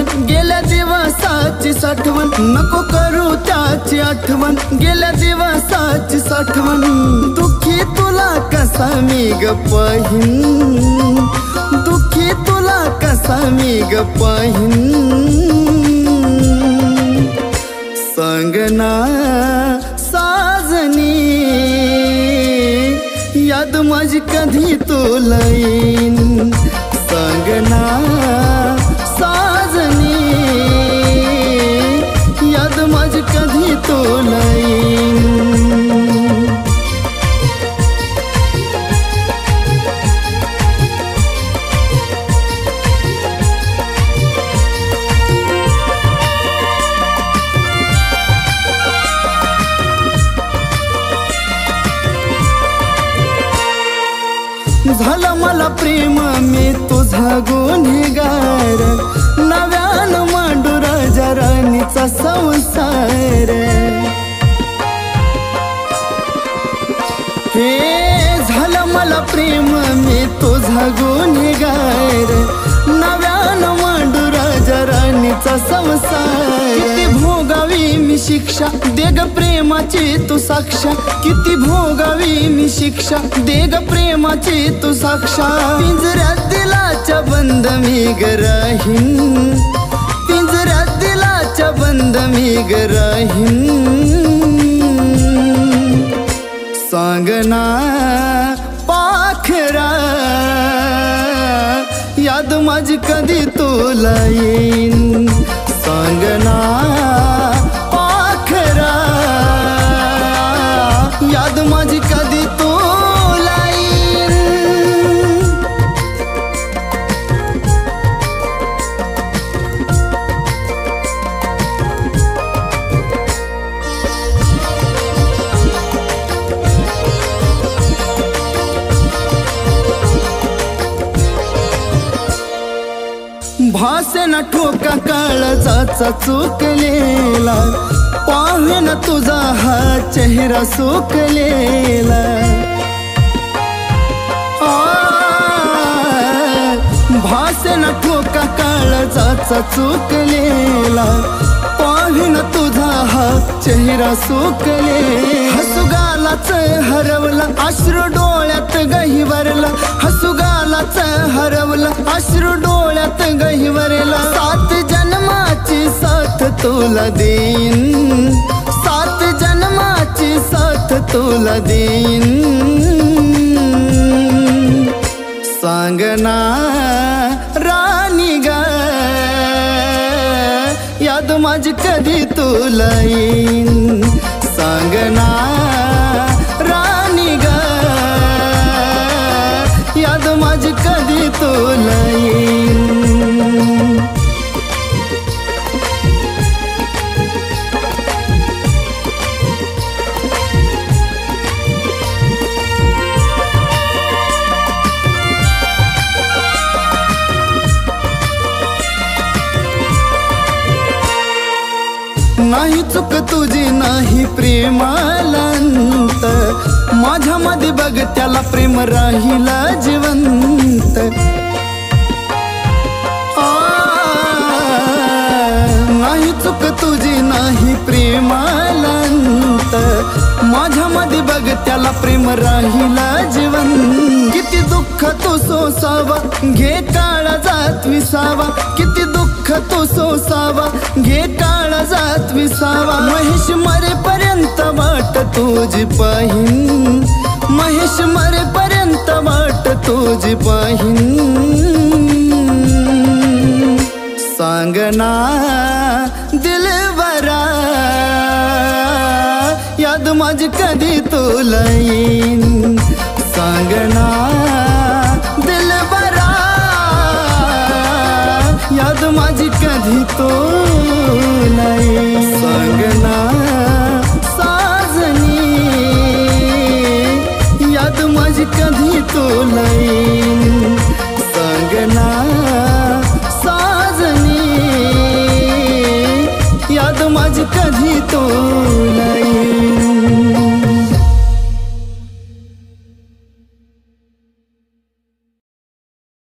गेल्या दिवसाची साठवण, नको करू त्याची आठवण, गेल्या दिवसाची साठवण। दुखी तुला कसा मी ग पाहीन, दुखी तुला कसा मी ग पाहीन। सांगना साजनी याद माझी कधी तुला येईन, सांगना साजनी याद माझी कधी तुला येईन। झालं मला प्रेम मी तुझा गुन्हेगार, नव्यानं मांडू राजा राणीचा संसार। हे झालं मला प्रेम मी तुझा गुन्हेगार, नव्यानं मांडू राजा राणीचा संसार। किती भोगावी मी शिक्षा दे ग प्रेमाची तू साक्षा, किती भोगावी मी शिक्षा दे ग प्रेमाची तू साक्षा। पिंजऱ्यात दिलाच्या बंद मी ग राहीन, पिंजऱ्यात दिलाच्या बंद मी ग राहीन। सांगना पाखरा याद माझी कधी तुला येईन, सांगना पाखरा याद माझी कधी तुला येईन। भासेना ठोका काळजाचा चुकलेला, पाहेना तुझा हा चेहरा सुकलेला। भासेना ठोका काळजाचा चुकलेला, पाहेना तुझा हा चेहरा सुकलेला। हसुगालाच हरवला अश्रू डोळ्यात गहिवरला, हसुगालाच हरवला अश्रू डोळ्यात गहिवरला। सात जन्माची साथ तुला देईन, सात जन्माची साथ तुला देईन। सांगना राणी ग याद माझी कधी तुला येईन, सांगना राणी ग याद माझी कधी तुला येईन। नाही चूक तुझी नाही प्रेमालांत, माझ्यामध्ये बघ त्याला प्रेम राहिला जिवंत। नाही चूक तुझी नाही प्रेमालांत, माझ्यामध्ये बघ त्याला प्रेम राहिला जिवंत। किती दुःख तू सोसावा घे काळजात विसावा, किती दुःख तू सोसावा घे काळजात विसावा। महेश मरेपर्यंत वाट तुझी पाहीन, महेश मरेपर्यंत वाट तुझी पाहीन। सांगना दिलबरा याद माझी कधी तुला येईन, सांगना दिलबरा याद माझी कधी तुला येईन। सांगना साजनी याद माझी कधी तुला येईन, सांगना साजनी याद माझी कधी तुला येईन।